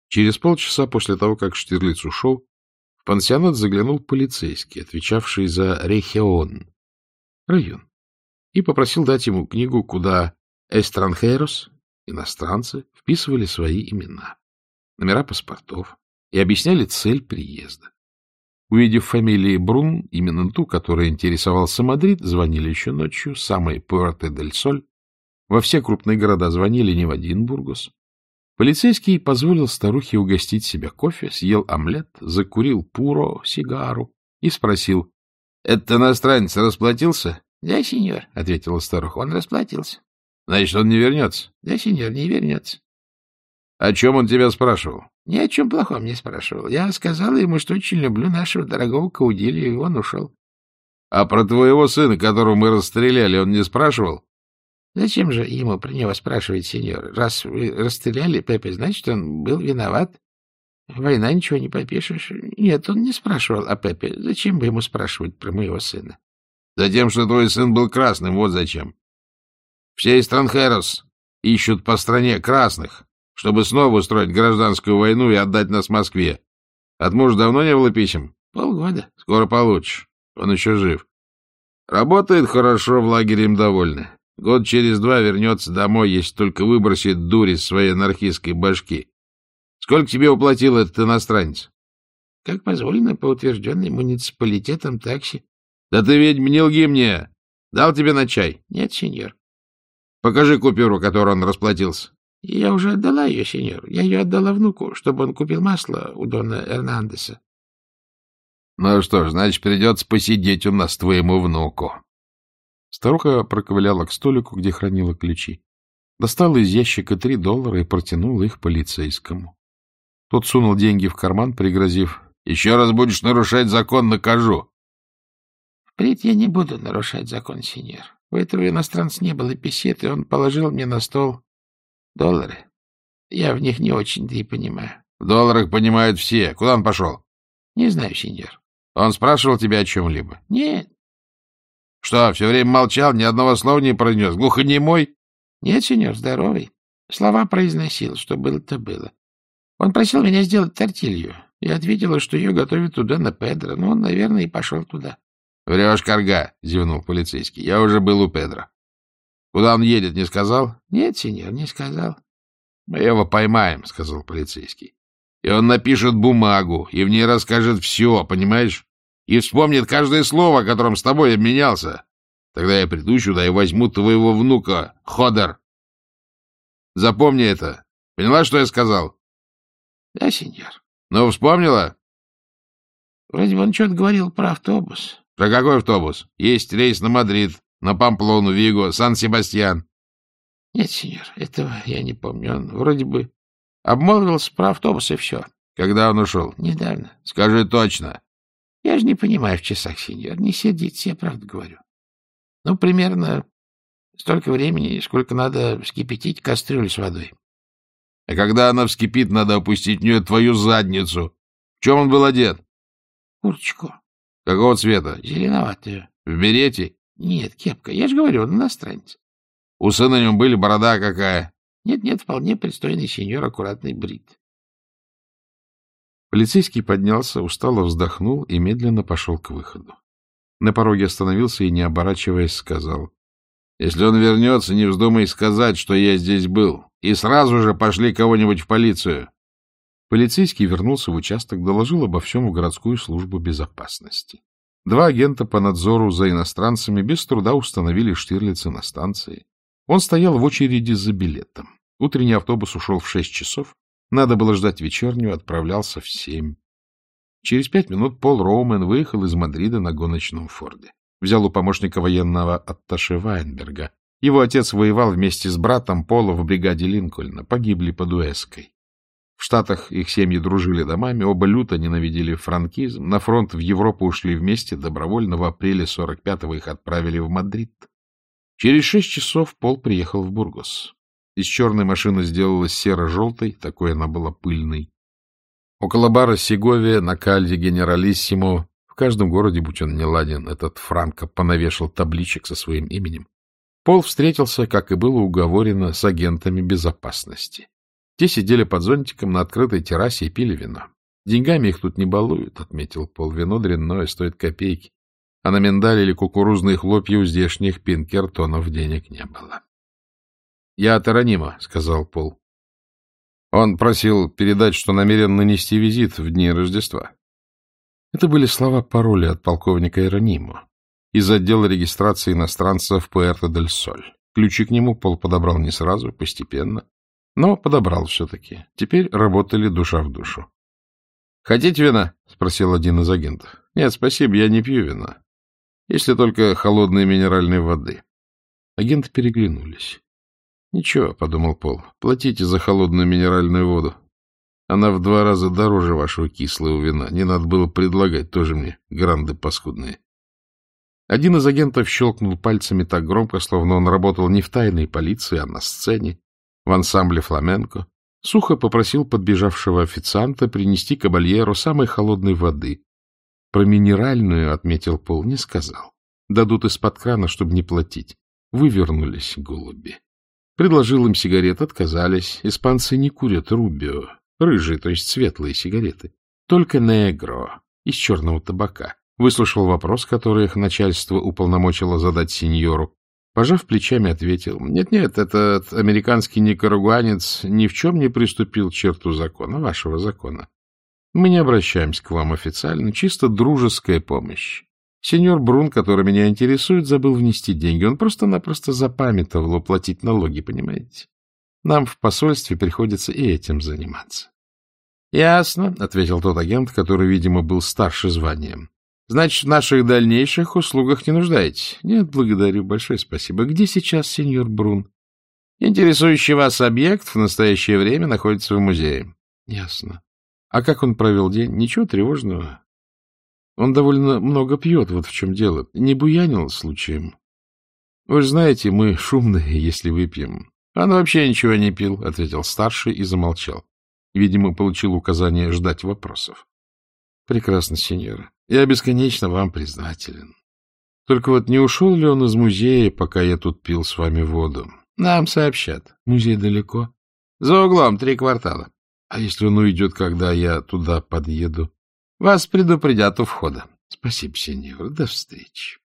Через полчаса после того, как Штирлиц ушел, в пансионат заглянул полицейский, отвечавший за регион, район, и попросил дать ему книгу, куда «эстранхерос», иностранцы, вписывали свои имена, номера паспортов и объясняли цель приезда. Увидев фамилии Брун, именно ту, которая интересовался Мадрид, звонили еще ночью, самой Пуэрто-дель-Соль. Во все крупные города звонили, не в один Бургос. Полицейский позволил старухе угостить себя кофе, съел омлет, закурил пуро, сигару и спросил: — Этот иностранец расплатился? — Да, сеньор, — ответила старуха, — он расплатился. — Значит, он не вернется? — Да, сеньор, не вернется. — О чем он тебя спрашивал? — Ни о чем плохом не спрашивал. Я сказала ему, что очень люблю нашего дорогого Каудильо, и он ушел. — А про твоего сына, которого мы расстреляли, он не спрашивал? — Зачем же ему про него спрашивать, сеньор? Раз вы расстреляли Пепе, значит, он был виноват. Война, ничего не попишешь. Нет, он не спрашивал о Пепе. Зачем бы ему спрашивать про моего сына? — Затем, что твой сын был красным, вот зачем. Все экстранхерос ищут по стране красных, чтобы снова устроить гражданскую войну и отдать нас Москве. От мужа давно не было писем? — Полгода. — Скоро получишь. Он еще жив. Работает хорошо, в лагере им довольны. Год через 2 вернется домой, если только выбросит дурь из своей анархистской башки. Сколько тебе уплатил этот иностранец? — Как позволено по утвержденной муниципалитетом такси. — Да ты, ведьма, не лги мне. Дал тебе на чай? — Нет, сеньор. — Покажи купюру, которой он расплатился. — Я уже отдала ее, сеньор. Я ее отдала внуку, чтобы он купил масло у дона Эрнандеса. — Ну что ж, значит, придется посидеть у нас твоему внуку. Старуха проковыляла к столику, где хранила ключи, достала из ящика $3 и протянула их полицейскому. Тот сунул деньги в карман, пригрозив: — Еще раз будешь нарушать закон, накажу. — Впредь я не буду нарушать закон, сеньор. У этого иностранца не было песеты, он положил мне на стол $. Я в них не очень-то и понимаю. — В долларах понимают все. Куда он пошел? — Не знаю, сеньор. — Он спрашивал тебя о чем-либо? — Нет. — Что, все время молчал, ни одного слова не произнес? Глухонемой? — Нет, сеньор, здоровый. Слова произносил, что было-то было. Он просил меня сделать тортилью. Я ответила, что ее готовят туда на Педро, но он, наверное, и пошел туда. — Врешь, карга, — зевнул полицейский. — Я уже был у Педро. Куда он едет, не сказал? — Нет, сеньор, не сказал. — Мы его поймаем, — сказал полицейский. — И он напишет бумагу, и в ней расскажет все, понимаешь? И вспомнит каждое слово, которым с тобой обменялся. Тогда я приду сюда и возьму твоего внука, Ходер. Запомни это. Поняла, что я сказал? — Да, сеньор. — Ну, вспомнила? — Вроде бы он что-то говорил про автобус. — Про какой автобус? Есть рейс на Мадрид, на Памплону, Виго, Сан-Себастьян. — Нет, сеньор, этого я не помню. Он вроде бы обмолвился про автобус, и все. — Когда он ушел? — Недавно. — Скажи точно. — Я же не понимаю в часах, сеньор. Не сердитесь, я правду говорю. Ну, примерно столько времени, сколько надо вскипятить кастрюлю с водой. — А когда она вскипит, надо опустить в нее твою задницу. В чем он был одет? — Курточку. — Какого цвета? — Зеленоватую. — В берете? — Нет, кепка. Я же говорю, он иностранец. — Усы на нем были, борода какая? — Нет, вполне пристойный сеньор, аккуратный брит. Полицейский поднялся, устало вздохнул и медленно пошел к выходу. На пороге остановился и, не оборачиваясь, сказал: — Если он вернется, не вздумай сказать, что я здесь был, и сразу же пошли кого-нибудь в полицию. Полицейский вернулся в участок, доложил обо всем в городскую службу безопасности. 2 агента по надзору за иностранцами без труда установили Штирлица на станции. Он стоял в очереди за билетом. Утренний автобус ушел в 6 часов. Надо было ждать вечернюю, отправлялся в 7. Через 5 минут Пол Роумен выехал из Мадрида на гоночном Форде. Взял у помощника военного атташе Вайнберга. Его отец воевал вместе с братом Пола в бригаде Линкольна. Погибли под Уэской. В Штатах их семьи дружили домами, оба люто ненавидели франкизм. На фронт в Европу ушли вместе добровольно. В апреле 45-го их отправили в Мадрид. Через 6 часов Пол приехал в Бургос. Из черной машины сделалась серо-желтой, такой она была пыльной. Около бара Сеговия на Калье Генералиссимо, в каждом городе, будь он неладен, этот Франко понавешал табличек со своим именем, Пол встретился, как и было уговорено, с агентами безопасности. Те сидели под зонтиком на открытой террасе и пили вино. Деньгами их тут не балуют, — отметил Пол. Вино дрянное, стоит копейки. А на миндаль или кукурузные хлопья у здешних Пинкертонов денег не было. — Я от Иеронима, — сказал Пол. Он просил передать, что намерен нанести визит в дни Рождества. Это были слова-пароли от полковника Иеронимо из отдела регистрации иностранцев Пуэрто-дель-Соль. Ключи к нему Пол подобрал не сразу, постепенно, но подобрал все-таки. Теперь работали душа в душу. — Хотите вина? — спросил один из агентов. — Нет, спасибо, я не пью вина. Если только холодной минеральной воды. Агенты переглянулись. — Ничего, — подумал Пол, — платите за холодную минеральную воду. Она в 2 раза дороже вашего кислого вина. Не надо было предлагать, тоже мне гранды паскудные. Один из агентов щелкнул пальцами так громко, словно он работал не в тайной полиции, а на сцене, в ансамбле фламенко. Сухо попросил подбежавшего официанта принести кабальеру самой холодной воды. Про минеральную, — отметил Пол, — не сказал. Дадут из-под крана, чтобы не платить. Вывернулись голуби. Предложил им сигарет, отказались. Испанцы не курят рубио, рыжие, то есть светлые сигареты. Только негро, из черного табака. Выслушал вопрос, который их начальство уполномочило задать сеньору. Пожав плечами, ответил: нет-нет, этот американский никарагуанец ни в чем не приступил к черту закона, вашего закона. Мы не обращаемся к вам официально, чисто дружеская помощь. Сеньор Брун, который меня интересует, забыл внести деньги. Он просто-напросто запамятовал уплатить налоги, понимаете? Нам в посольстве приходится и этим заниматься. — Ясно, — ответил тот агент, который, видимо, был старше званием. — Значит, в наших дальнейших услугах не нуждаетесь? — Нет, благодарю, большое спасибо. Где сейчас сеньор Брун? — Интересующий вас объект в настоящее время находится в музее. — Ясно. А как он провел день? Ничего тревожного. Он довольно много пьет, вот в чем дело. Не буянил случаем? Вы же знаете, мы шумные, если выпьем. Он вообще ничего не пил, — ответил старший и замолчал. Видимо, получил указание ждать вопросов. — Прекрасно, сеньора. Я бесконечно вам признателен. Только вот не ушел ли он из музея, пока я тут пил с вами воду? Нам сообщат. Музей далеко? За углом 3 квартала. А если он уйдет, когда я туда подъеду? Вас предупредят у входа. Спасибо, сеньор. До встречи.